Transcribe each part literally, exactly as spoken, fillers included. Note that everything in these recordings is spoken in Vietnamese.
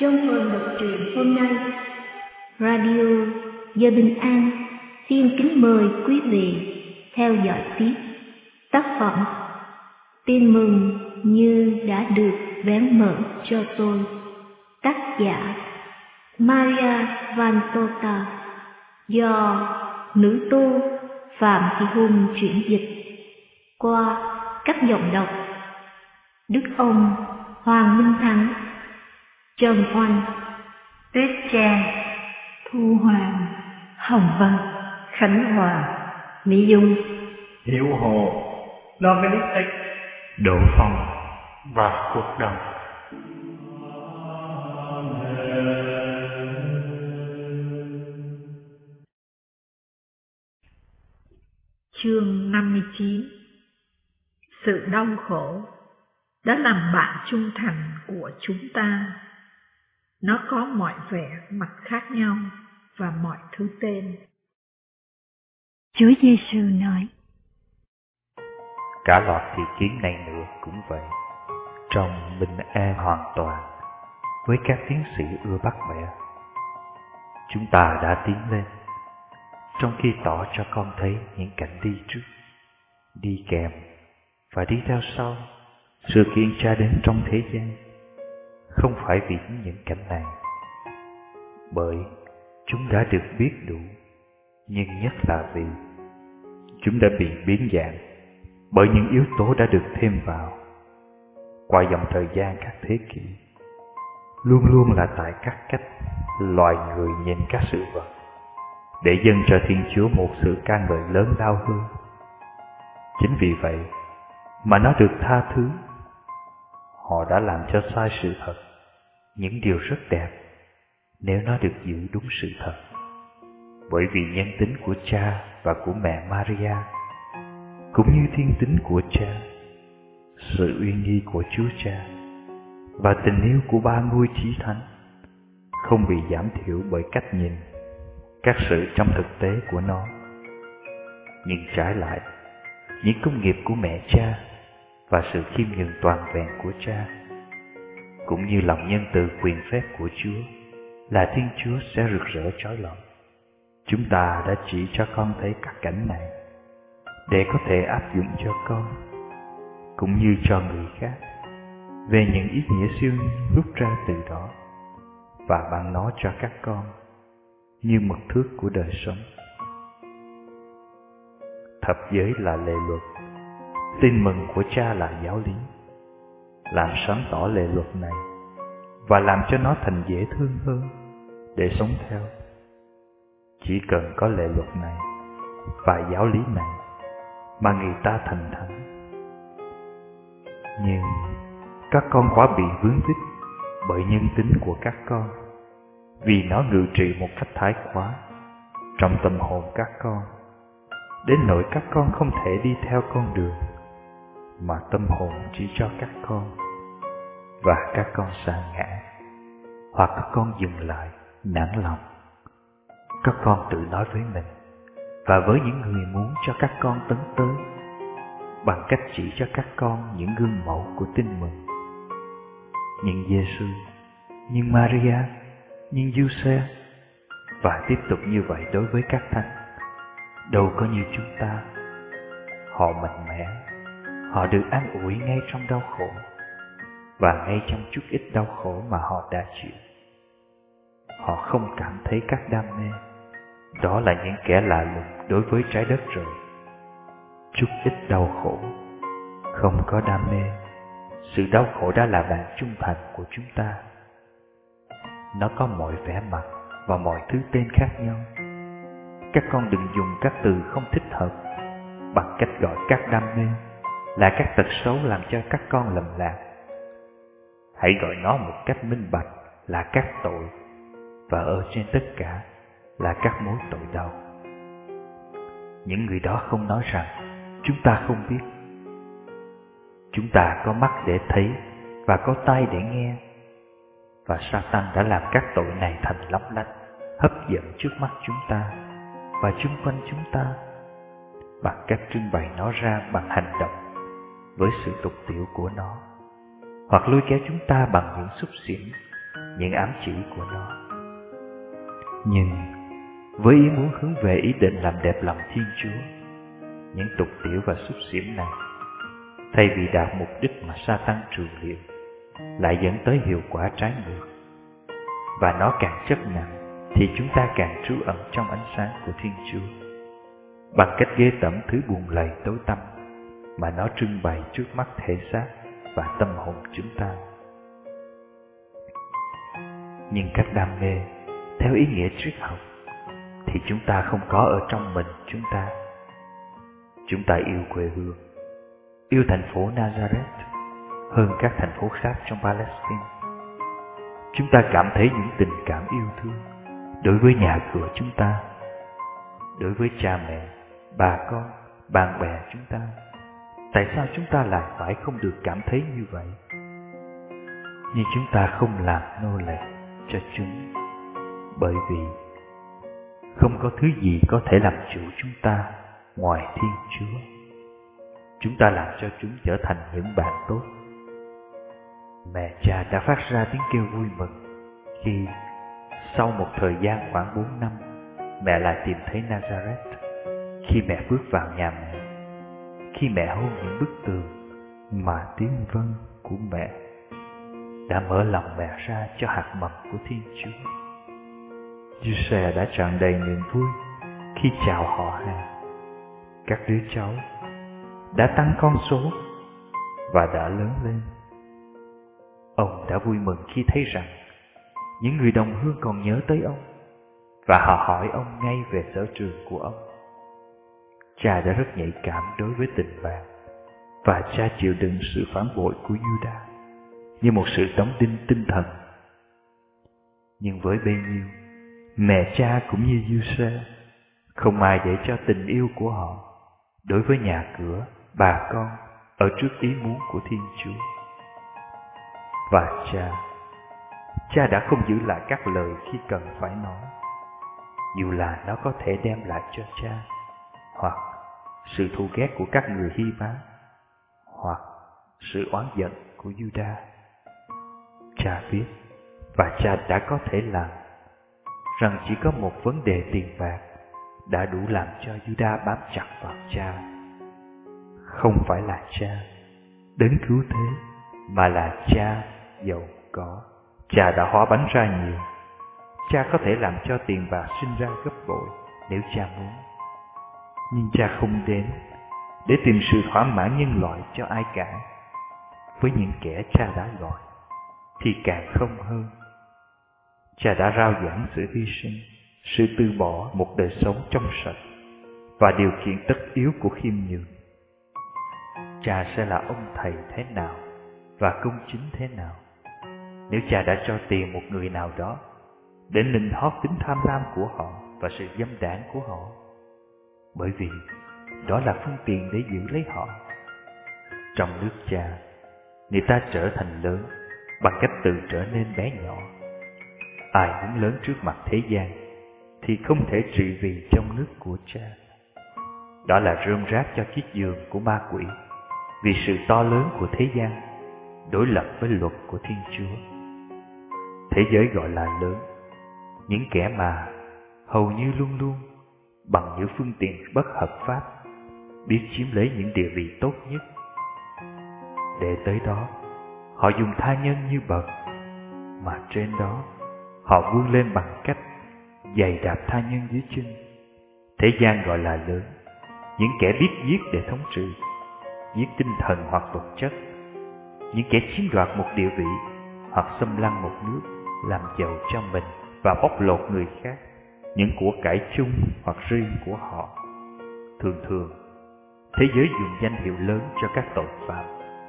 Trong phần đọc truyện hôm nay, Radio Giờ Bình An xin kính mời quý vị theo dõi tiếp tác phẩm Tin mừng như đã được vén mở cho tôi, tác giả Maria Vantota, do nữ tu Phạm Thị Hùng chuyển dịch qua các giọng đọc Đức Ông, Hoàng Minh Thắng, Trần Oanh, Tuyết Trang, Thu Hoàng, Hồng Vân, Khánh Hòa, Mỹ Dung, Hiểu Hồ, Dominic, Đỗ Phong và Cuộc Đồng. Chương năm mươi chín. Sự đau khổ đã làm bạn trung thành của chúng ta. Nó có mọi vẻ mặt khác nhau và mọi thứ tên. Chúa Giêsu nói: Cả loạt thị kiến này nữa cũng vậy, trong bình an hoàn toàn, với các tiến sĩ ưa bắt bẻ. Chúng ta đã tiến lên, trong khi tỏ cho con thấy những cảnh đi trước, đi kèm và đi theo sau sự kiện Cha đến trong thế gian. Không phải vì những cảnh này, bởi chúng đã được biết đủ, nhưng nhất là vì chúng đã bị biến dạng bởi những yếu tố đã được thêm vào qua dòng thời gian các thế kỷ, luôn luôn là tại các cách loài người nhìn các sự vật, để dâng cho Thiên Chúa một sự ca ngợi lớn lao hơn. Chính vì vậy mà nó được tha thứ. Họ đã làm cho sai sự thật, những điều rất đẹp, nếu nó được giữ đúng sự thật. Bởi vì nhân tính của Cha và của mẹ Maria, cũng như thiên tính của Cha, sự uy nghi của Chúa Cha và tình yêu của ba ngôi Chí Thánh không bị giảm thiểu bởi cách nhìn các sự trong thực tế của nó. Nhưng trái lại, những công nghiệp của mẹ Cha và sự khiêm nhường toàn vẹn của Cha, cũng như lòng nhân từ quyền phép của Chúa là Thiên Chúa sẽ rực rỡ chói lọi. Chúng ta đã chỉ cho con thấy các cảnh này để có thể áp dụng cho con, cũng như cho người khác, về những ý nghĩa siêu nhiên rút ra từ đó, và ban nó cho các con như mực thước của đời sống. Thập giới là lề luật, tin mừng của Cha là giáo lý. Làm sáng tỏ lề luật này và làm cho nó thành dễ thương hơn để sống theo. Chỉ cần có lề luật này và giáo lý này mà người ta thành thánh. Nhưng các con quá bị vướng víc bởi nhân tính của các con, vì nó ngự trị một cách thái quá trong tâm hồn các con, đến nỗi các con không thể đi theo con đường mà tâm hồn chỉ cho các con, và các con sa ngã, hoặc các con dừng lại nản lòng. Các con tự nói với mình và với những người muốn cho các con tấn tới, bằng cách chỉ cho các con những gương mẫu của tin mừng. Nhưng Giêsu, nhưng Maria, nhưng Giuse, và tiếp tục như vậy đối với các thánh, đâu có như chúng ta. Họ mạnh mẽ, họ được an ủi ngay trong đau khổ, và ngay trong chút ít đau khổ mà họ đã chịu, họ không cảm thấy các đam mê. Đó là những kẻ lạ lùng đối với trái đất rồi. Chút ít đau khổ, không có đam mê. Sự đau khổ đã là bạn trung thành của chúng ta. Nó có mọi vẻ mặt và mọi thứ tên khác nhau. Các con đừng dùng các từ không thích hợp bằng cách gọi các đam mê là các tật xấu làm cho các con lầm lạc. Hãy gọi nó một cách minh bạch là các tội, và ở trên tất cả là các mối tội đau. Những người đó không nói rằng chúng ta không biết. Chúng ta có mắt để thấy và có tai để nghe, và Satan đã làm các tội này thành lấp lánh, hấp dẫn trước mắt chúng ta và chung quanh chúng ta, bằng cách trưng bày nó ra bằng hành động với sự tục tiểu của nó, hoặc lôi kéo chúng ta bằng những xúc xỉm những ám chỉ của nó. Nhưng với ý muốn hướng về ý định làm đẹp lòng Thiên Chúa, những tục tiểu và xúc xỉm này, thay vì đạt mục đích mà Sa-tan trường liệu, lại dẫn tới hiệu quả trái ngược. Và nó càng chất nặng thì chúng ta càng trú ẩn trong ánh sáng của Thiên Chúa, bằng cách ghê tởm thứ buồn lầy tối tăm mà nó trưng bày trước mắt thể xác và tâm hồn chúng ta. Nhưng các đam mê theo ý nghĩa triết học thì chúng ta không có ở trong mình chúng ta. Chúng ta yêu quê hương, yêu thành phố Nazareth hơn các thành phố khác trong Palestine. Chúng ta cảm thấy những tình cảm yêu thương đối với nhà cửa chúng ta, đối với cha mẹ, bà con, bạn bè chúng ta. Tại sao chúng ta lại phải không được cảm thấy như vậy? Nhưng chúng ta không làm nô lệ cho chúng, bởi vì không có thứ gì có thể làm chủ chúng ta ngoài Thiên Chúa. Chúng ta làm cho chúng trở thành những bạn tốt. Mẹ cha đã phát ra tiếng kêu vui mừng khi, sau một thời gian khoảng bốn năm, mẹ lại tìm thấy Nazareth. Khi mẹ bước vào nhà mẹ, khi mẹ hôn những bức tường, mà tiếng vâng của mẹ đã mở lòng mẹ ra cho hạt mầm của Thiên Chúa. Giuse đã tràn đầy niềm vui khi chào họ hàng. Các đứa cháu đã tăng con số và đã lớn lên. Ông đã vui mừng khi thấy rằng những người đồng hương còn nhớ tới ông, và họ hỏi ông ngay về sở trường của ông. Cha đã rất nhạy cảm đối với tình bạn, và cha chịu đựng sự phản bội của Judah như một sự đóng đinh tinh thần. Nhưng với bấy nhiêu, mẹ cha cũng như Giuse, không ai để cho tình yêu của họ đối với nhà cửa, bà con ở trước ý muốn của Thiên Chúa. Và cha, cha đã không giữ lại các lời khi cần phải nói, dù là nó có thể đem lại cho cha hoặc sự thù ghét của các người Hy Bá, hoặc sự oán giận của Judah. Cha biết, và cha đã có thể làm, rằng chỉ có một vấn đề tiền bạc đã đủ làm cho Judah bám chặt vào cha. Không phải là cha đến cứu thế, mà là cha giàu có. Cha đã hóa bánh ra nhiều. Cha có thể làm cho tiền bạc sinh ra gấp bội nếu cha muốn. Nhưng cha không đến để tìm sự thỏa mãn nhân loại cho ai cả. Với những kẻ cha đã gọi thì càng không hơn. Cha đã rao giảng sự hy sinh, sự từ bỏ một đời sống trong sạch và điều kiện tất yếu của khiêm nhường. Cha sẽ là ông thầy thế nào và công chính thế nào nếu cha đã cho tiền một người nào đó để nịnh hót tính tham lam của họ và sự dâm đãng của họ, bởi vì đó là phương tiện để giữ lấy họ. Trong nước cha, người ta trở thành lớn bằng cách tự trở nên bé nhỏ. Ai muốn lớn trước mặt thế gian thì không thể trị vì trong nước của cha. Đó là rơm rác cho chiếc giường của ma quỷ, vì sự to lớn của thế gian đối lập với luật của Thiên Chúa. Thế giới gọi là lớn những kẻ mà hầu như luôn luôn bằng những phương tiện bất hợp pháp biết chiếm lấy những địa vị tốt nhất. Để tới đó, họ dùng tha nhân như bậc, mà trên đó họ vươn lên bằng cách giày đạp tha nhân dưới chân. Thế gian gọi là lớn những kẻ biết giết để thống trị, giết tinh thần hoặc vật chất, những kẻ chiếm đoạt một địa vị hoặc xâm lăng một nước, làm giàu cho mình và bóc lột người khác những của cải chung hoặc riêng của họ. Thường thường, thế giới dùng danh hiệu lớn cho các tội phạm.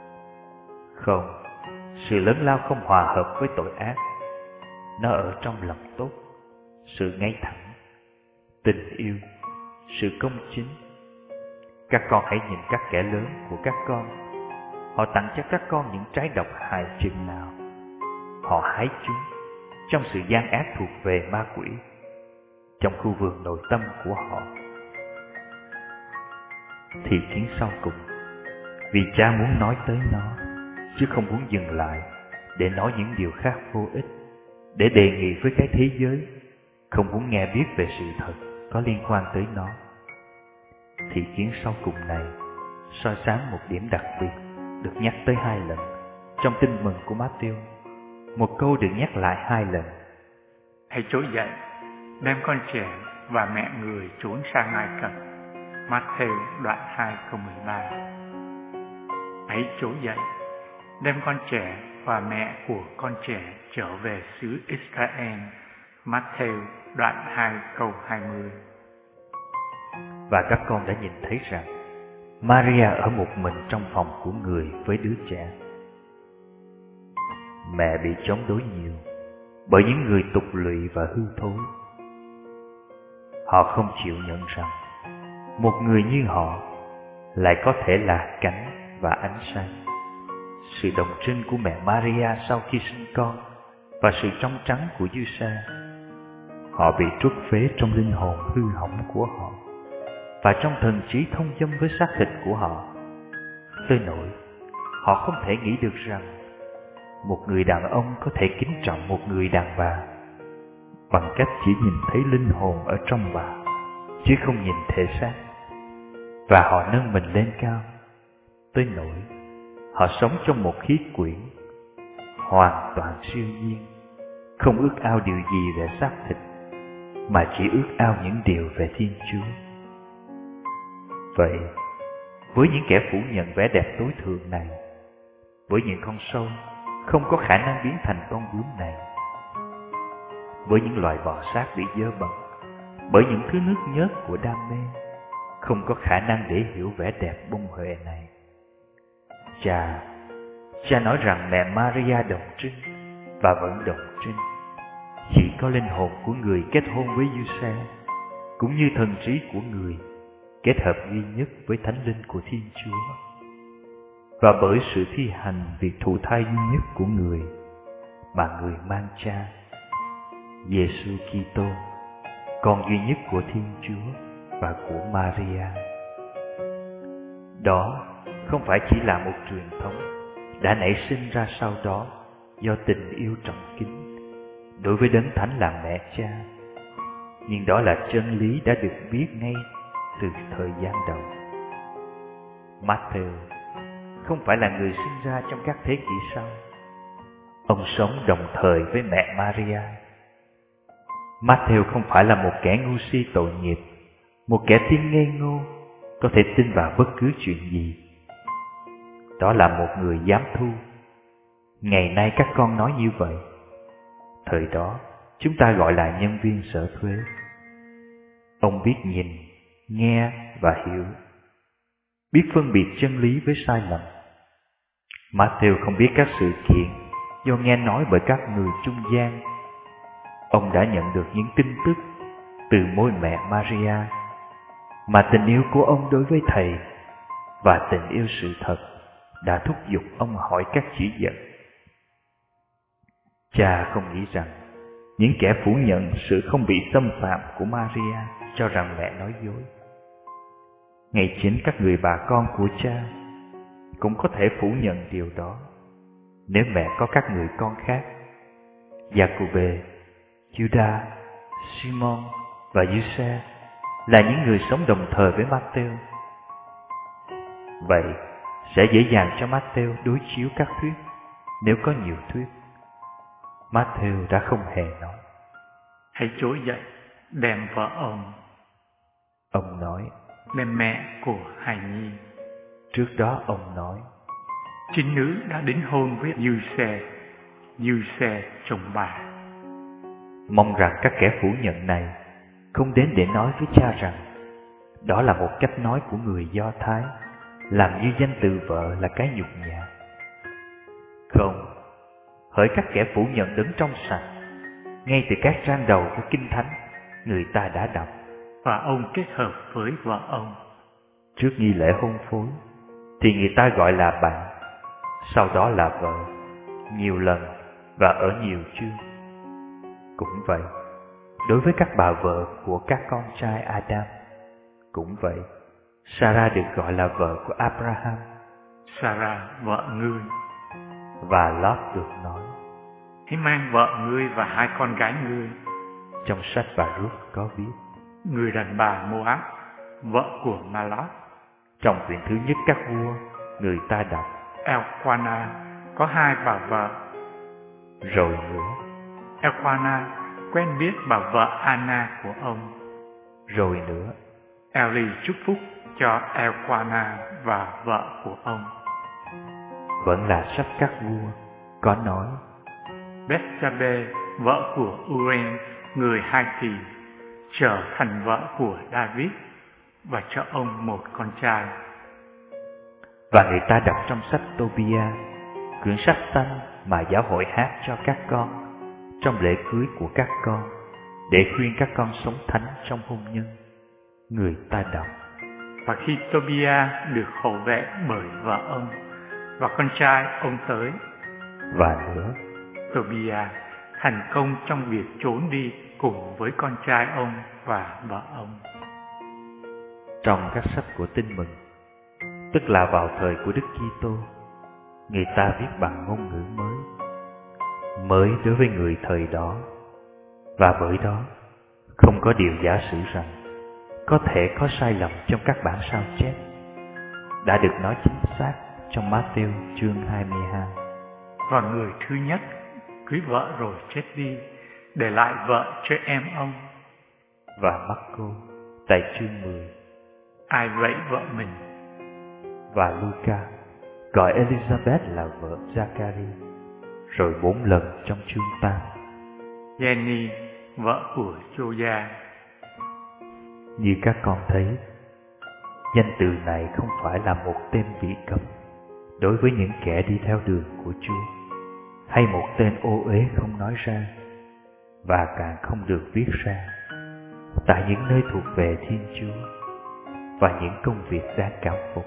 Không, sự lớn lao không hòa hợp với tội ác. Nó ở trong lòng tốt, sự ngay thẳng, tình yêu, sự công chính. Các con hãy nhìn các kẻ lớn của các con. Họ tặng cho các con những trái độc hại chừng nào. Họ hái chúng trong sự gian ác thuộc về ma quỷ, trong khu vườn nội tâm của họ. Thì tiếng sau cùng, vì cha muốn nói tới nó, chứ không muốn dừng lại để nói những điều khác vô ích, để đề nghị với cái thế giới không muốn nghe biết về sự thật có liên quan tới nó. Thị kiến sau cùng này soi sáng một điểm đặc biệt được nhắc tới hai lần trong tin mừng của Matthew. Một câu được nhắc lại hai lần: hãy trỗi dậy, đem con trẻ và mẹ người trốn sang Ai Cập. Matthew đoạn hai câu mười ba. Hãy trỗi dậy, đem con trẻ và mẹ của con trẻ trở về xứ Israel. Matthew đoạn hai câu hai mươi. Và các con đã nhìn thấy rằng Maria ở một mình trong phòng của người với đứa trẻ. Mẹ bị chống đối nhiều bởi những người tục lụy và hư thối. Họ không chịu nhận rằng một người như họ lại có thể là cánh và ánh sáng. Sự đồng trinh của mẹ Maria sau khi sinh con và sự trong trắng của Giuse. Họ bị truất phế trong linh hồn hư hỏng của họ và trong thần trí thông dâm với xác thịt của họ, tới nỗi họ không thể nghĩ được rằng một người đàn ông có thể kính trọng một người đàn bà bằng cách chỉ nhìn thấy linh hồn ở trong bà, chứ không nhìn thể xác. Và họ nâng mình lên cao, tới nỗi họ sống trong một khí quyển hoàn toàn siêu nhiên, không ước ao điều gì về xác thịt, mà chỉ ước ao những điều về Thiên Chúa. Vậy, với những kẻ phủ nhận vẻ đẹp tối thượng này, với những con sâu không có khả năng biến thành con bướm này, với những loài bò sát bị dơ bẩn bởi những thứ nước nhớt của đam mê, không có khả năng để hiểu vẻ đẹp bông huệ này, Cha, cha nói rằng mẹ Maria đồng trinh và vẫn đồng trinh. Chỉ có linh hồn của người kết hôn với Giuse, cũng như thần trí của người kết hợp duy nhất với thánh linh của Thiên Chúa. Và bởi sự thi hành việc thụ thai duy nhất của người mà người mang cha, Giêsu Kitô, con duy nhất của Thiên Chúa và của Maria. Đó không phải chỉ là một truyền thống đã nảy sinh ra sau đó do tình yêu trọng kính đối với đấng thánh là mẹ cha, nhưng đó là chân lý đã được biết ngay từ thời gian đầu. Matthew không phải là người sinh ra trong các thế kỷ sau. Ông sống đồng thời với mẹ Maria. Matthew không phải là một kẻ ngu si tội nghiệp, một kẻ thiên ngây ngô có thể tin vào bất cứ chuyện gì. Đó là một người giám thu. Ngày nay các con nói như vậy. Thời đó chúng ta gọi là nhân viên sở thuế. Ông biết nhìn, nghe và hiểu, biết phân biệt chân lý với sai lầm. Matthew không biết các sự kiện do nghe nói bởi các người trung gian. Ông đã nhận được những tin tức từ môi mẹ Maria, mà tình yêu của ông đối với Thầy và tình yêu sự thật đã thúc giục ông hỏi các chỉ dẫn. Cha không nghĩ rằng những kẻ phủ nhận sự không bị xâm phạm của Maria cho rằng mẹ nói dối. Ngay chính các người bà con của cha cũng có thể phủ nhận điều đó nếu mẹ có các người con khác. Giacôbê, Judas, Simon và Giuse là những người sống đồng thời với Matthew. Vậy sẽ dễ dàng cho Matthew đối chiếu các thuyết nếu có nhiều thuyết. Matthew đã không hề nói: hãy trỗi dậy, đem vợ ông. Ông nói: đem mẹ của hài nhi. Trước đó ông nói: trinh nữ đã đính hôn với Giuse, Giuse chồng bà. Mong rằng các kẻ phủ nhận này không đến để nói với cha rằng đó là một cách nói của người Do Thái, làm như danh từ vợ là cái nhục nhã. Không, hỡi các kẻ phủ nhận đấng trong sạch, ngay từ các trang đầu của Kinh Thánh, người ta đã đọc: và ông kết hợp với vợ ông. Trước nghi lễ hôn phối thì người ta gọi là bạn, sau đó là vợ, nhiều lần và ở nhiều chương. Cũng vậy, đối với các bà vợ của các con trai Adam, cũng vậy, Sarah được gọi là vợ của Abraham, Sarah vợ ngươi. Và Lot được nói: hãy mang vợ ngươi và hai con gái ngươi. Trong sách Baruch có viết: người đàn bà Moab, vợ của Malot. Trong quyển thứ nhất các vua, người ta đọc: Elqana có hai bà vợ. Rồi nữa, Elqana quen biết bà vợ Anna của ông. Rồi nữa, Eli chúc phúc cho Elqana và vợ của ông. Vẫn là sách các vua có nói: Bethsabe, vợ của Uren, người Hai Thì, trở thành vợ của David và cho ông một con trai. Và người ta đọc trong sách Tobia, quyển sách xanh mà giáo hội hát cho các con trong lễ cưới của các con, để khuyên các con sống thánh trong hôn nhân. Người ta đọc: và khi Tobia được hộ vệ bởi vợ ông và con trai ông tới. Và nữa, Tobia thành công trong việc trốn đi cùng với con trai ông và vợ ông. Trong các sách của Tin Mừng, tức là vào thời của Đức Kitô, người ta viết bằng ngôn ngữ mới, mới đối với người thời đó, và bởi đó không có điều giả sử rằng có thể có sai lầm trong các bản sao chép, đã được nói chính xác trong Ma-thi-êu chương hai mươi hai. Và người thứ nhất cưới vợ rồi chết đi, để lại vợ cho em ông. Và Mác-cô tại chương mười: ai vẫy vợ mình. Và Luca gọi Elizabeth là vợ Zachary, rồi bốn lần trong chương tám: Jenny, vợ của Joa. Như các con thấy, danh từ này không phải là một tên bị cấm đối với những kẻ đi theo đường của Chúa, hay một tên ô uế không nói ra, và càng không được viết ra tại những nơi thuộc về Thiên Chúa và những công việc đáng cảm phục.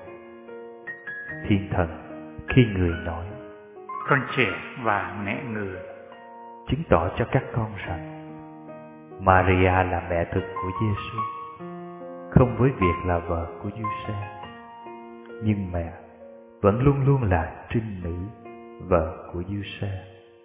Thiên Thần khi người nói con trẻ và mẹ người, chứng tỏ cho các con rằng Maria là mẹ thực của Giêsu, không với việc là vợ của Giuse, nhưng mẹ vẫn luôn luôn là trinh nữ, vợ của Giuse.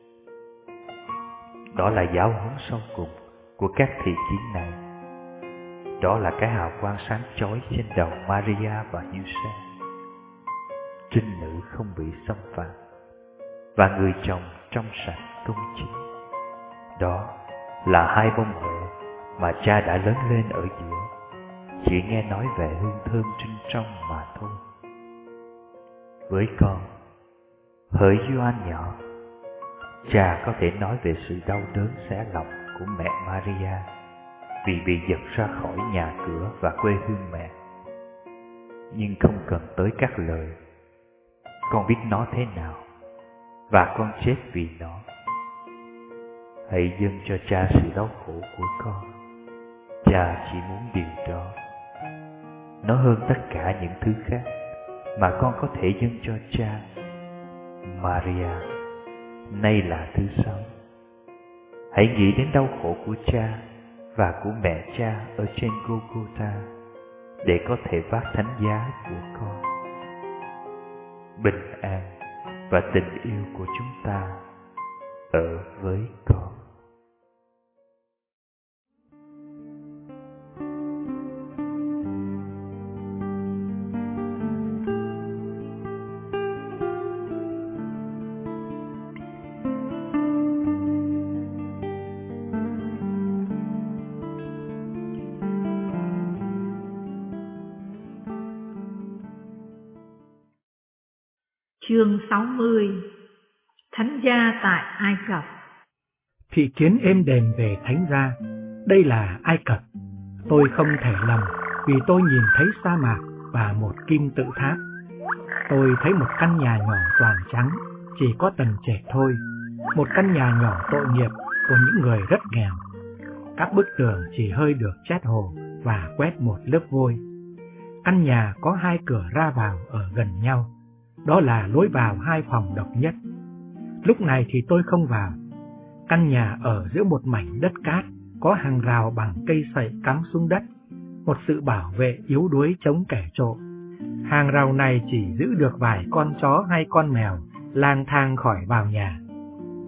Đó là giáo huấn sau cùng của các thị kiến này. Đó là cái hào quang sáng chói trên đầu Maria và Giuse. Trinh nữ không bị xâm phạm, và người chồng trong sạch công chính. Đó là hai bông huệ mà cha đã lớn lên ở giữa, chỉ nghe nói về hương thơm trinh trong mà thôi. Với con, hỡi Gioan nhỏ, cha có thể nói về sự đau đớn xé lòng của mẹ Maria vì bị giật ra khỏi nhà cửa và quê hương mẹ. Nhưng không cần tới các lời. Con biết nó thế nào, và con chết vì nó. Hãy dâng cho cha sự đau khổ của con. Cha chỉ muốn điều đó. Nó hơn tất cả những thứ khác mà con có thể dâng cho cha. Maria, nay là thứ sáu. Hãy nghĩ đến đau khổ của cha và của mẹ cha ở trên Golgotha để có thể vác thánh giá của con. Bình an và tình yêu của chúng ta ở với con. Chương sáu mươi. Thánh gia tại Ai Cập. Thị kiến êm đềm về thánh gia. Đây là Ai Cập. Tôi không thể lầm vì tôi nhìn thấy sa mạc và một kim tự tháp. Tôi thấy một căn nhà nhỏ toàn trắng, chỉ có tầng trệt thôi. Một căn nhà nhỏ tội nghiệp của những người rất nghèo. Các bức tường chỉ hơi được chét hồ và quét một lớp vôi. Căn nhà có hai cửa ra vào ở gần nhau. Đó là lối vào hai phòng độc nhất. Lúc này thì tôi không vào. Căn nhà ở giữa một mảnh đất cát, có hàng rào bằng cây sậy cắm xuống đất, một sự bảo vệ yếu đuối chống kẻ trộm. Hàng rào này chỉ giữ được vài con chó hay con mèo lang thang khỏi vào nhà.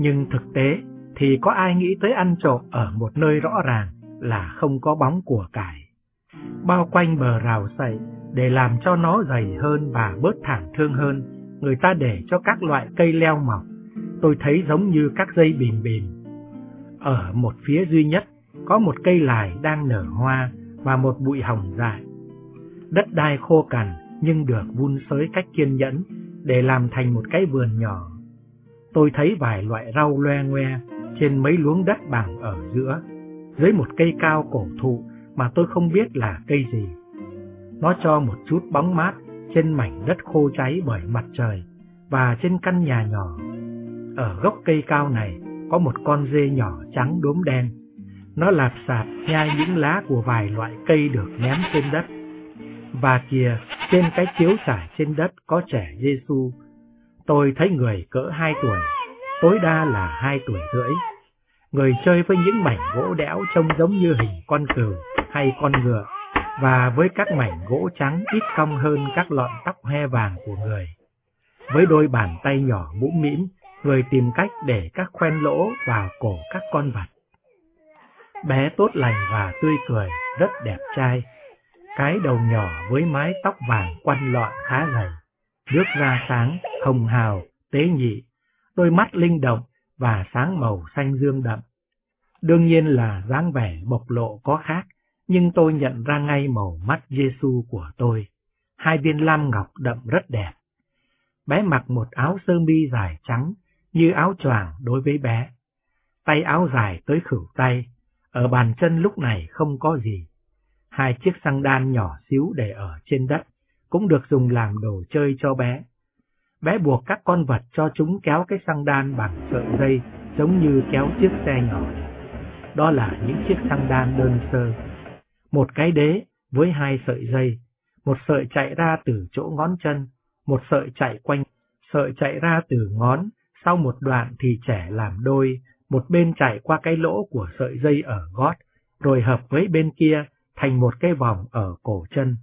Nhưng thực tế thì có ai nghĩ tới ăn trộm ở một nơi rõ ràng là không có bóng của cải. Bao quanh bờ rào sậy để làm cho nó dày hơn và bớt thảm thương hơn, người ta để cho các loại cây leo mọc. Tôi thấy giống như các dây bìm bìm. Ở một phía duy nhất có một cây lài đang nở hoa và một bụi hồng dại. Đất đai khô cằn nhưng được vun xới cách kiên nhẫn để làm thành một cái vườn nhỏ. Tôi thấy vài loại rau loe ngoe trên mấy luống đất bằng ở giữa, dưới một cây cao cổ thụ mà tôi không biết là cây gì. Nó cho một chút bóng mát trên mảnh đất khô cháy bởi mặt trời và trên căn nhà nhỏ. Ở gốc cây cao này có một con dê nhỏ trắng đốm đen. Nó lạp xạp nhai những lá của vài loại cây được ném trên đất. Và kìa, trên cái chiếu trải trên đất có trẻ Giêsu. Tôi thấy người cỡ hai tuổi, tối đa là hai tuổi rưỡi. Người chơi với những mảnh gỗ đẽo trông giống như hình con cừu hay con ngựa, và với các mảnh gỗ trắng ít cong hơn các lọn tóc hoe vàng của người. Với đôi bàn tay nhỏ mũm mĩm, người tìm cách để các khoen lỗ vào cổ các con vật. Bé tốt lành và tươi cười, rất đẹp trai. Cái đầu nhỏ với mái tóc vàng quăn lọn khá dày, nước da sáng, hồng hào, tế nhị, đôi mắt linh động và sáng màu xanh dương đậm. Đương nhiên là dáng vẻ bộc lộ có khác, nhưng tôi nhận ra ngay màu mắt Giêsu của tôi. Hai viên lam ngọc đậm rất đẹp. Bé mặc một áo sơ mi dài trắng, như áo choàng đối với bé. Tay áo dài tới khuỷu tay, ở bàn chân lúc này không có gì. Hai chiếc xăng đan nhỏ xíu để ở trên đất, cũng được dùng làm đồ chơi cho bé. Bé buộc các con vật cho chúng kéo cái xăng đan bằng sợi dây, giống như kéo chiếc xe nhỏ. Đó là những chiếc xăng đan đơn sơ. Một cái đế với hai sợi dây, một sợi chạy ra từ chỗ ngón chân, một sợi chạy quanh, sợi chạy ra từ ngón, sau một đoạn thì trẻ làm đôi, một bên chạy qua cái lỗ của sợi dây ở gót, rồi hợp với bên kia thành một cái vòng ở cổ chân.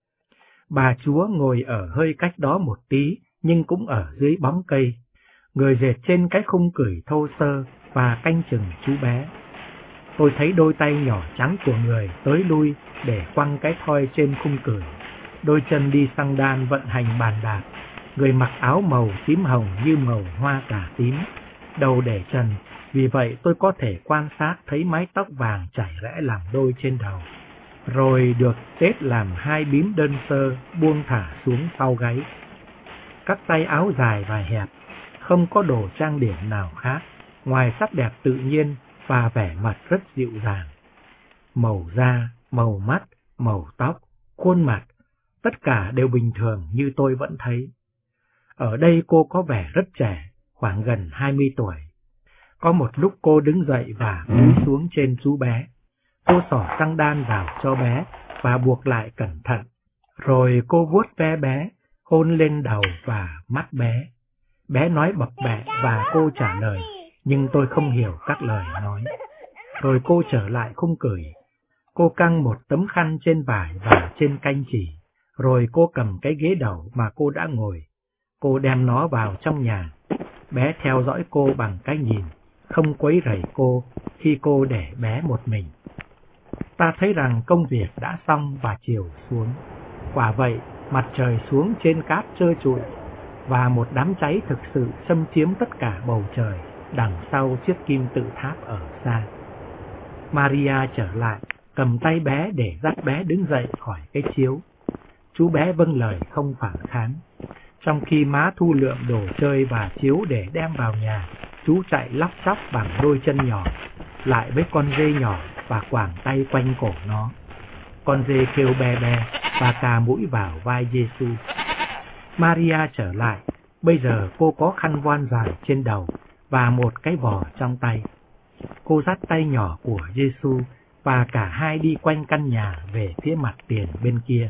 Bà Chúa ngồi ở hơi cách đó một tí, nhưng cũng ở dưới bóng cây. Người dệt trên cái khung cửi thô sơ và canh chừng chú bé. Tôi thấy đôi tay nhỏ trắng của người tới lui để quăng cái thoi trên khung cửi. Đôi chân đi xăng đan vận hành bàn đạp. Người mặc áo màu tím hồng như màu hoa cà tím, đầu để trần, vì vậy tôi có thể quan sát thấy mái tóc vàng chảy rẽ làm đôi trên đầu, rồi được tết làm hai bím đơn sơ buông thả xuống sau gáy. Các tay áo dài và hẹp, không có đồ trang điểm nào khác, ngoài sắc đẹp tự nhiên và vẻ mặt rất dịu dàng. Màu da, màu mắt, màu tóc, khuôn mặt, tất cả đều bình thường như tôi vẫn thấy. Ở đây cô có vẻ rất trẻ, khoảng gần hai mươi tuổi. Có một lúc cô đứng dậy và cúi xuống trên chú bé. Cô xỏ xăng đan vào cho bé và buộc lại cẩn thận. Rồi cô vuốt ve bé, hôn lên đầu và mắt bé. Bé nói bập bẹ và cô trả lời, nhưng tôi không hiểu các lời nói. Rồi cô trở lại khung cửi. Cô căng một tấm khăn trên vải và trên canh chỉ. Rồi cô cầm cái ghế đầu mà cô đã ngồi. Cô đem nó vào trong nhà. Bé theo dõi cô bằng cái nhìn, không quấy rầy cô khi cô để bé một mình. Ta thấy rằng công việc đã xong và chiều xuống. Quả vậy, mặt trời xuống trên cát trơ trụi, và một đám cháy thực sự xâm chiếm tất cả bầu trời đằng sau chiếc kim tự tháp ở xa. Maria trở lại, cầm tay bé để dắt bé đứng dậy khỏi cái chiếu. Chú bé vâng lời không phản kháng. Trong khi má thu lượm đồ chơi và chiếu để đem vào nhà, chú chạy lóc chóc bằng đôi chân nhỏ, lại với con dê nhỏ và quàng tay quanh cổ nó. Con dê kêu be be và cà mũi vào vai Giêsu. Maria trở lại, bây giờ cô có khăn voan dài trên đầu và một cái vò trong tay. Cô dắt tay nhỏ của Giêsu và cả hai đi quanh căn nhà về phía mặt tiền bên kia.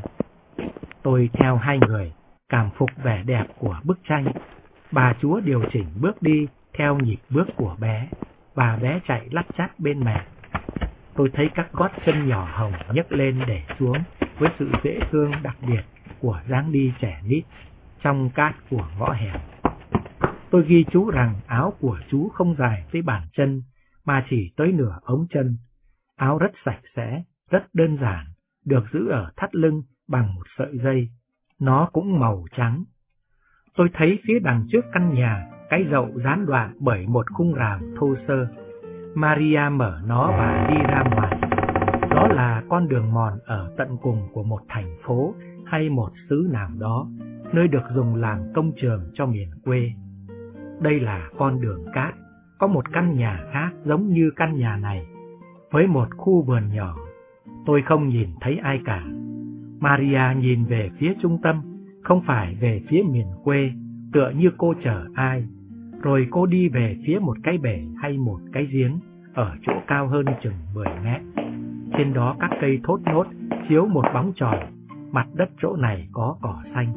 Tôi theo hai người, cảm phục vẻ đẹp của bức tranh. Bà Chúa điều chỉnh bước đi theo nhịp bước của bé, và bé chạy lắt chắt bên mẹ. Tôi thấy các gót chân nhỏ hồng nhấc lên để xuống với sự dễ thương đặc biệt của dáng đi trẻ nít trong cát của ngõ hẻm. Tôi ghi chú rằng áo của chú không dài tới bàn chân, mà chỉ tới nửa ống chân. Áo rất sạch sẽ, rất đơn giản, được giữ ở thắt lưng bằng một sợi dây. Nó cũng màu trắng. Tôi thấy phía đằng trước căn nhà, cái dậu gián đoạn bởi một khung rào thô sơ. Maria mở nó và đi ra ngoài. Đó là con đường mòn ở tận cùng của một thành phố hay một xứ nào đó, nơi được dùng làm công trường cho miền quê. Đây là con đường cát, có một căn nhà khác giống như căn nhà này, với một khu vườn nhỏ. Tôi không nhìn thấy ai cả. Maria nhìn về phía trung tâm, không phải về phía miền quê, tựa như cô chờ ai. Rồi cô đi về phía một cái bể hay một cái giếng, ở chỗ cao hơn chừng mười mét. Trên đó các cây thốt nốt chiếu một bóng tròn, mặt đất chỗ này có cỏ xanh.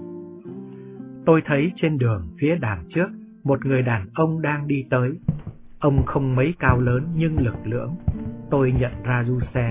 Tôi thấy trên đường phía đằng trước, một người đàn ông đang đi tới. Ông không mấy cao lớn nhưng lực lưỡng. Tôi nhận ra Giuse.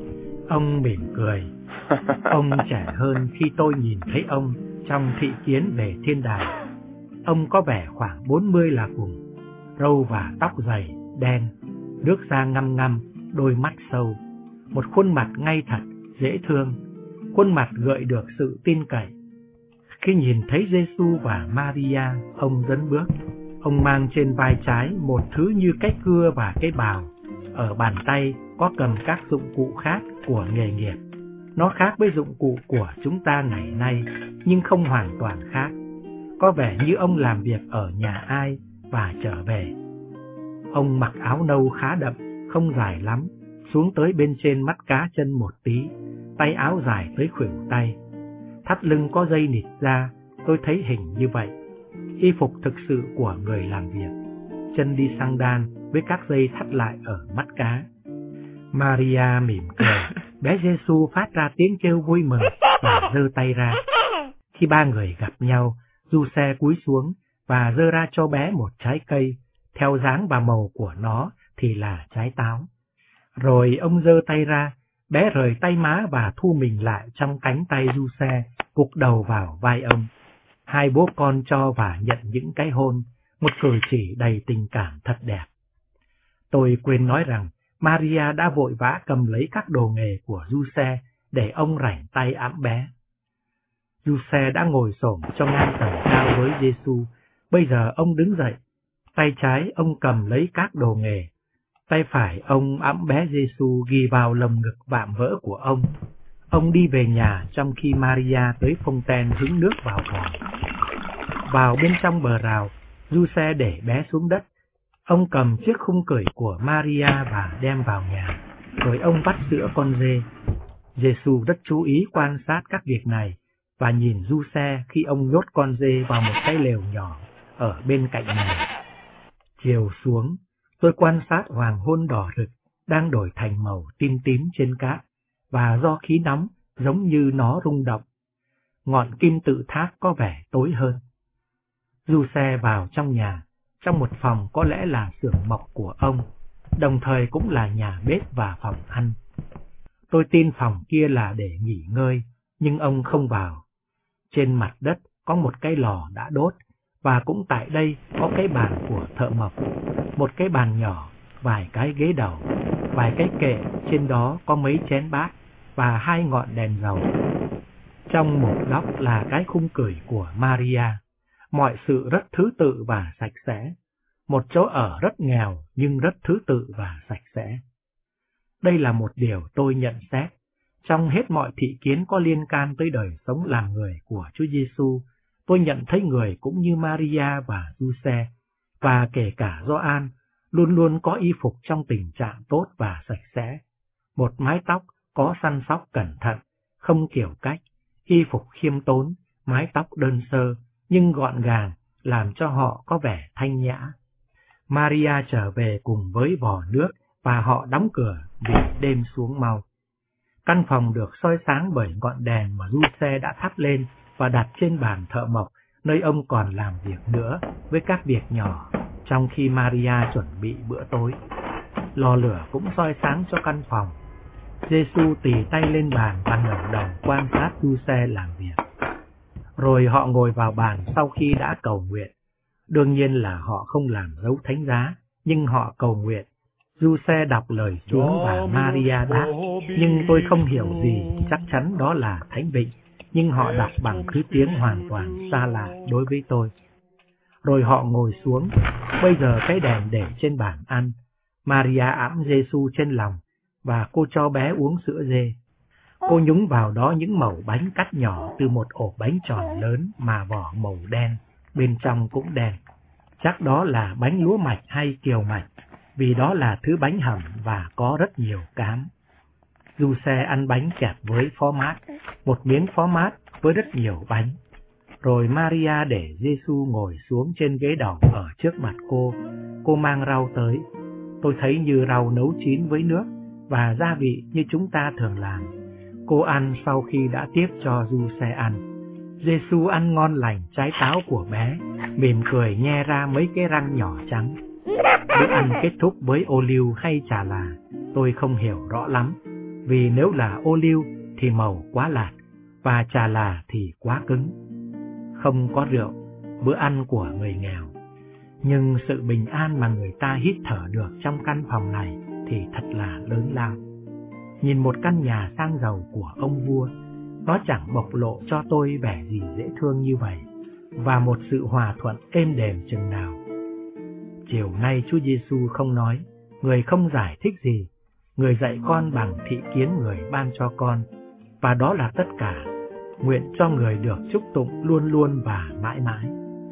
Ông mỉm cười. Ông trẻ hơn khi tôi nhìn thấy ông trong thị kiến về thiên đàng. Ông có vẻ khoảng bốn mươi là cùng, râu và tóc dày, đen, nước da ngăm ngăm, đôi mắt sâu, một khuôn mặt ngay thật, dễ thương, khuôn mặt gợi được sự tin cậy. Khi nhìn thấy Giêsu và Maria, ông dấn bước. Ông mang trên vai trái một thứ như cái cưa và cái bào. Ở bàn tay có cầm các dụng cụ khác của nghề nghiệp. Nó khác với dụng cụ của chúng ta ngày nay, nhưng không hoàn toàn khác. Có vẻ như ông làm việc ở nhà ai và trở về. Ông mặc áo nâu khá đậm, không dài lắm, xuống tới bên trên mắt cá chân một tí, tay áo dài tới khuỷu tay. Thắt lưng có dây nịt ra, tôi thấy hình như vậy. Y phục thực sự của người làm việc. Chân đi xăng đan với các dây thắt lại ở mắt cá. Maria mỉm cười. Bé Giêsu phát ra tiếng kêu vui mừng và giơ tay ra. Khi ba người gặp nhau, Giuse cúi xuống và giơ ra cho bé một trái cây, theo dáng và màu của nó thì là trái táo. Rồi ông giơ tay ra, bé rời tay má và thu mình lại trong cánh tay Giuse, gục đầu vào vai ông. Hai bố con cho và nhận những cái hôn, một cử chỉ đầy tình cảm thật đẹp. Tôi quên nói rằng Maria đã vội vã cầm lấy các đồ nghề của Giuse để ông rảnh tay ẵm bé. Giuse đã ngồi xổm trong ngang tầm cao với Giêsu. Bây giờ ông đứng dậy, tay trái ông cầm lấy các đồ nghề, tay phải ông ẵm bé Giêsu ghi vào lồng ngực vạm vỡ của ông. Ông đi về nhà trong khi Maria tới phông ten hứng nước vào vòi. Vào bên trong bờ rào, Giuse để bé xuống đất. Ông cầm chiếc khung cởi của Maria và đem vào nhà, rồi ông vắt sữa con dê. Giêsu rất chú ý quan sát các việc này và nhìn Giuse khi ông nhốt con dê vào một cái lều nhỏ ở bên cạnh nhà. Chiều xuống, tôi quan sát hoàng hôn đỏ rực đang đổi thành màu tím tím trên cát, và do khí nóng giống như nó rung động. Ngọn kim tự tháp có vẻ tối hơn. Giuse vào trong nhà, trong một phòng có lẽ là xưởng mộc của ông, đồng thời cũng là nhà bếp và phòng ăn. Tôi tin phòng kia là để nghỉ ngơi, nhưng ông không vào. Trên mặt đất có một cái lò đã đốt, và cũng tại đây có cái bàn của thợ mộc, một cái bàn nhỏ, vài cái ghế đầu, vài cái kệ, trên đó có mấy chén bát và hai ngọn đèn dầu. Trong một góc là cái khung cởi của Maria. Mọi sự rất thứ tự và sạch sẽ. Một chỗ ở rất nghèo nhưng rất thứ tự và sạch sẽ. Đây là một điều tôi nhận xét. Trong hết mọi thị kiến có liên can tới đời sống làm người của Chúa Giêsu, tôi nhận thấy người cũng như Maria và Giuse, và kể cả Gioan, luôn luôn có y phục trong tình trạng tốt và sạch sẽ. Một mái tóc có săn sóc cẩn thận, không kiểu cách, y phục khiêm tốn, mái tóc đơn sơ, nhưng gọn gàng, làm cho họ có vẻ thanh nhã. Maria trở về cùng với vò nước và họ đóng cửa vì đêm xuống mau. Căn phòng được soi sáng bởi ngọn đèn mà Giuse đã thắp lên và đặt trên bàn thợ mộc, nơi ông còn làm việc nữa với các việc nhỏ, trong khi Maria chuẩn bị bữa tối. Lò lửa cũng soi sáng cho căn phòng. Giêsu tì tay lên bàn và ngẩng đầu quan sát Giuse làm việc. Rồi họ ngồi vào bàn sau khi đã cầu nguyện. Đương nhiên là họ không làm dấu thánh giá, nhưng họ cầu nguyện. Giuse đọc lời xuống và Maria đáp, nhưng tôi không hiểu gì, chắc chắn đó là thánh vịnh, nhưng họ đọc bằng thứ tiếng hoàn toàn xa lạ đối với tôi. Rồi họ ngồi xuống, bây giờ cái đèn để trên bàn ăn, Maria ẵm Giêsu trên lòng, và cô cho bé uống sữa dê. Cô nhúng vào đó những mẩu bánh cắt nhỏ từ một ổ bánh tròn lớn mà vỏ màu đen, bên trong cũng đen. Chắc đó là bánh lúa mạch hay kiều mạch, vì đó là thứ bánh hầm và có rất nhiều cám. Giuse ăn bánh kẹp với phó mát, một miếng phó mát với rất nhiều bánh. Rồi Maria để Giêsu ngồi xuống trên ghế đầu ở trước mặt cô. Cô mang rau tới. Tôi thấy như rau nấu chín với nước và gia vị như chúng ta thường làm. Cô ăn sau khi đã tiếp cho Giuse ăn. Giêsu ăn ngon lành trái táo của bé, mỉm cười nhe ra mấy cái răng nhỏ trắng. Bữa ăn kết thúc với ô liu hay trà là, tôi không hiểu rõ lắm, vì nếu là ô liu thì màu quá lạt, và trà là thì quá cứng. Không có rượu, bữa ăn của người nghèo. Nhưng sự bình an mà người ta hít thở được trong căn phòng này thì thật là lớn lao. Nhìn một căn nhà sang giàu của ông vua, nó chẳng bộc lộ cho tôi vẻ gì dễ thương như vậy, và một sự hòa thuận êm đềm chừng nào. Chiều nay Chúa Giêsu không nói, người không giải thích gì, người dạy con bằng thị kiến người ban cho con, và đó là tất cả. Nguyện cho người được chúc tụng luôn luôn và mãi mãi.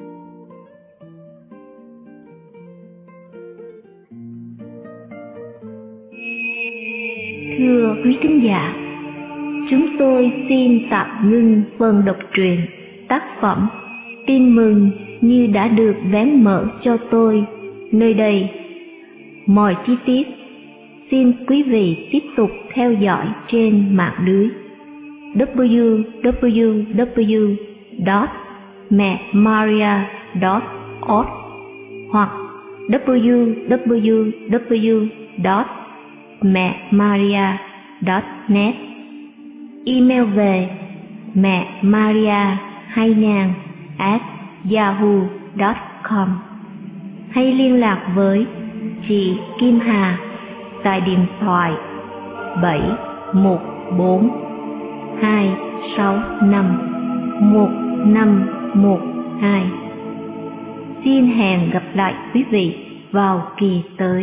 Thưa quý thính giả, chúng tôi xin tạm ngưng phần đọc truyện tác phẩm Tin Mừng Như Đã Được Vén Mở Cho Tôi nơi đây. Mọi chi tiết xin quý vị tiếp tục theo dõi trên mạng lưới w w w chấm mẹ maria chấm org hoặc w w w chấm mẹ maria chấm net. Email về mẹ maria hai ngàn at yahoo chấm com, hay liên lạc với chị Kim Hà tại điện thoại bảy một bốn hai sáu năm một năm một hai. Xin hẹn gặp lại quý vị vào kỳ tới.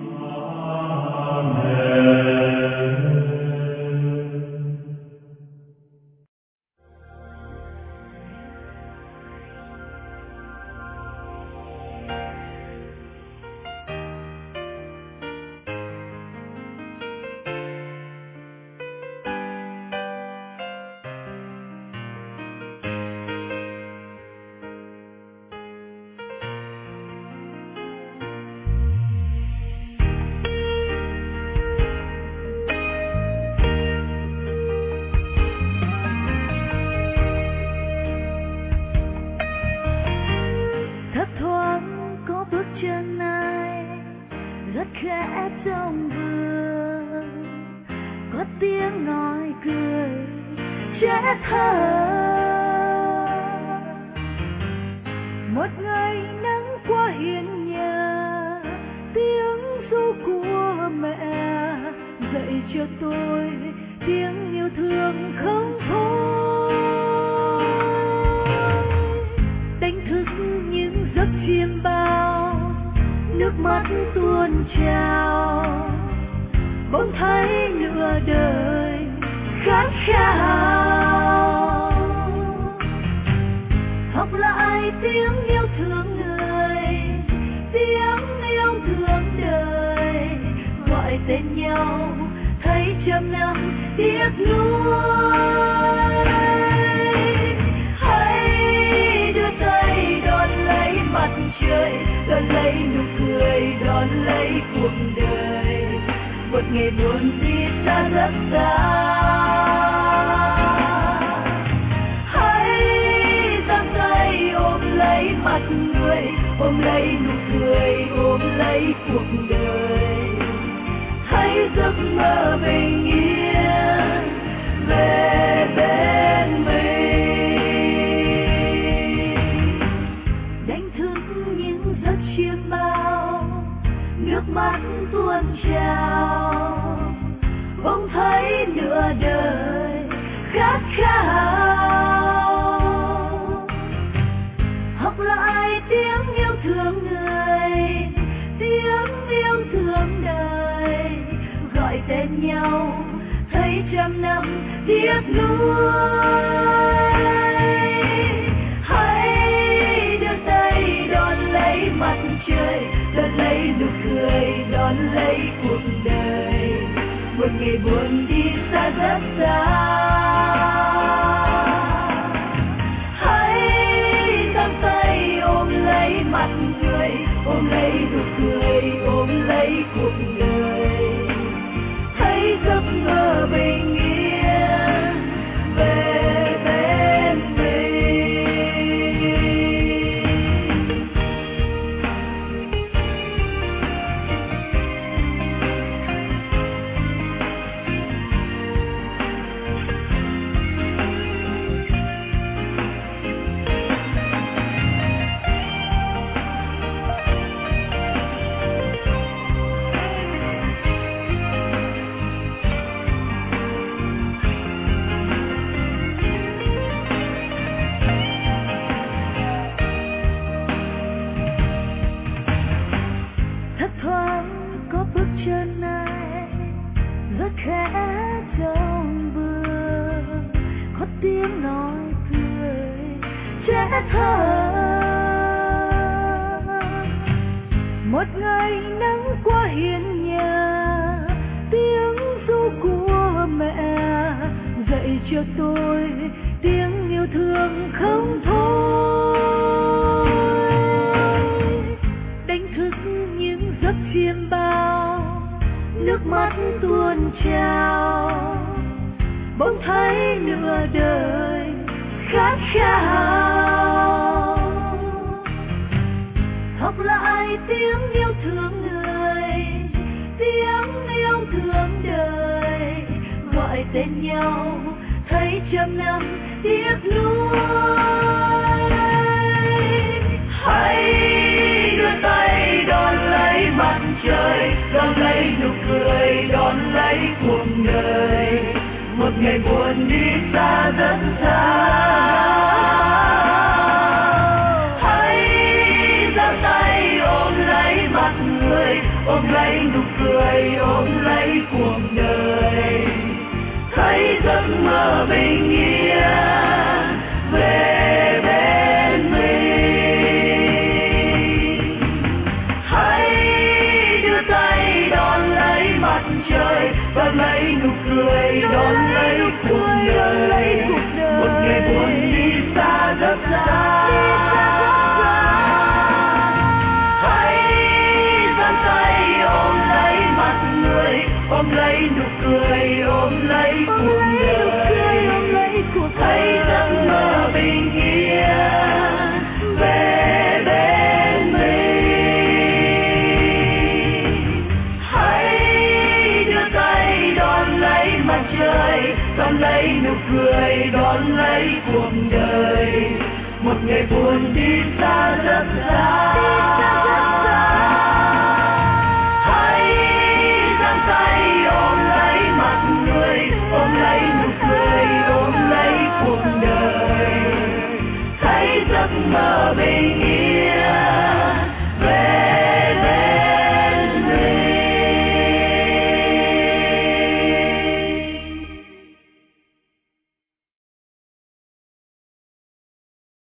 khẽ trong vườn có tiếng nói cười trẻ thơ. Một ngày nắng qua hiên nhà, tiếng ru của mẹ dạy cho tôi tiếng yêu thương không thôi. Đánh thức những giấc chiêm bao, nước mắt tuôn trào, bỗng thấy nửa đời khát khao. Học lại tiếng yêu thương người, tiếng yêu thương đời, gọi tên nhau thấy trăm năm tiếc nuối. Hãy đưa tay đón lấy mặt trời, đón lấy nụ cười, đón lấy cuộc đời. Một ngày buồn đi xa rất xa, hãy giang tay ôm lấy mặt người, ôm lấy nụ cười, ôm lấy cuộc đời. Hãy giấc mơ bình yên về bên mình. Đánh thức tên nhau thấy trăm năm tiếc nuối. Hãy đưa tay đón lấy mặt trời, đón lấy nụ cười, đón lấy cuộc đời. Một ngày buồn đi xa rất xa. Hãy giang tay ôm lấy mặt người, ôm lấy nụ cười, ôm lấy cuộc đời. Thấy giấc mơ bình yên về bên mình. Thấp thoáng có bước chân ai rất khẽ trong mưa, có tiếng nói cười trẻ thơ. Một ngày nắng qua hiên nhà, tiếng ru của mẹ dạy cho tôi tiếng yêu thương không thôi. Đánh thức những giấc chiêm bao, nước mắt tuôn trào, bỗng thấy nửa đời khát khao. Học lại tiếng yêu thương người, tiếng yêu thương đời, gọi tên nhau thấy trăm năm tiếc nuối. Hãy đưa tay đón lấy mặt trời, đón lấy nụ cười, đón lấy cuộc đời. Một ngày buồn đi xa rất xa. Hãy giang tay ôm lấy mặt người, ôm lấy nụ cười, ôm lấy cuộc đời. Thấy giấc mơ bình yên về bên mình. Hãy đưa tay đón lấy mặt trời, đón lấy nụ cười, đón lấy cuộc đời. Một ngày buồn đi xa rất xa. Hãy giang tay ôm lấy mặt người, ôm lấy nụ cười, ôm lấy cuộc đời. Thấy giấc mơ bình yên về bên mình. Hãy đưa tay đón lấy mặt trời, đón lấy nụ cười, đón lấy cuộc đời. Một ngày buồn đi xa rất xa.